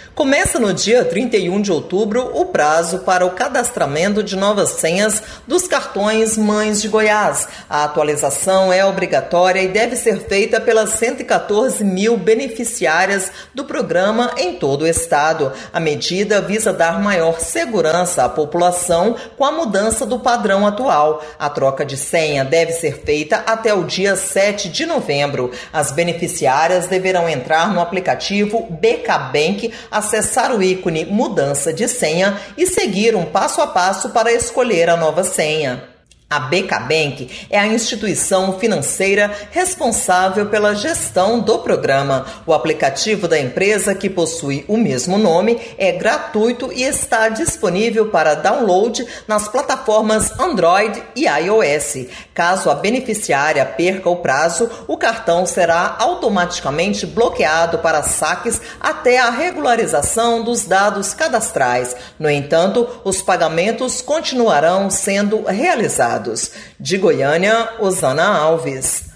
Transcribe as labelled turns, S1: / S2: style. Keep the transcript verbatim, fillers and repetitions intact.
S1: Começa no dia trinta e um de outubro o prazo para o cadastramento de novas senhas dos cartões Mães de Goiás. A atualização é obrigatória e deve ser feita pelas cento e quatorze mil beneficiárias do programa em todo o estado. A medida visa dar maior segurança à população com a mudança do padrão atual. A troca de senha deve ser feita até o dia sete de novembro. As beneficiárias deverão entrar no aplicativo B K Bank, acessar o ícone Mudança de Senha e seguir um passo a passo para escolher a nova senha. A B K Bank é a instituição financeira responsável pela gestão do programa. O aplicativo da empresa, que possui o mesmo nome, é gratuito e está disponível para download nas plataformas Android e iOS. Caso a beneficiária perca o prazo, o cartão será automaticamente bloqueado para saques até a regularização dos dados cadastrais. No entanto, os pagamentos continuarão sendo realizados. De Goiânia, Osana Alves.